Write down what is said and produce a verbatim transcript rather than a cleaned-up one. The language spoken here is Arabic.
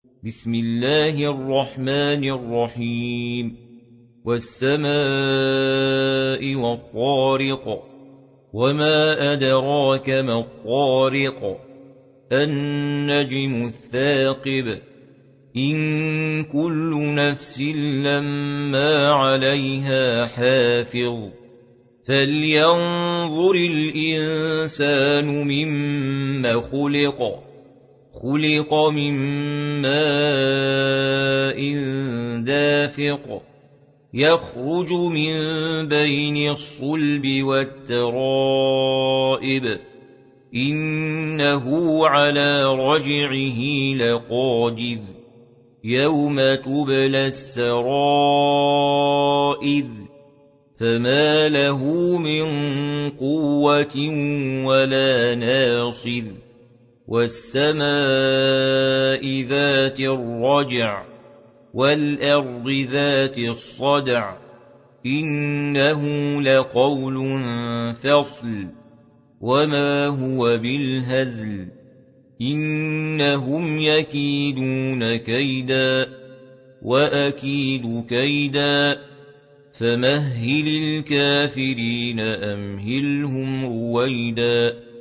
بسم الله الرحمن الرحيم والسماء والطارق وما أدراك ما الطارق النجم الثاقب إن كل نفس لما عليها حافظ فلينظر الإنسان مما خلق خلق من ماء دافق يخرج من بين الصلب والترائب إنه على رجعه لقادر يوم تبلى السرائر فما له من قوة ولا ناصر والسماء ذات الرجع والأرض ذات الصدع إنه لقول فصل وما هو بالهزل إنهم يكيدون كيدا وأكيد كيدا فمهل الكافرين أمهلهم رويدا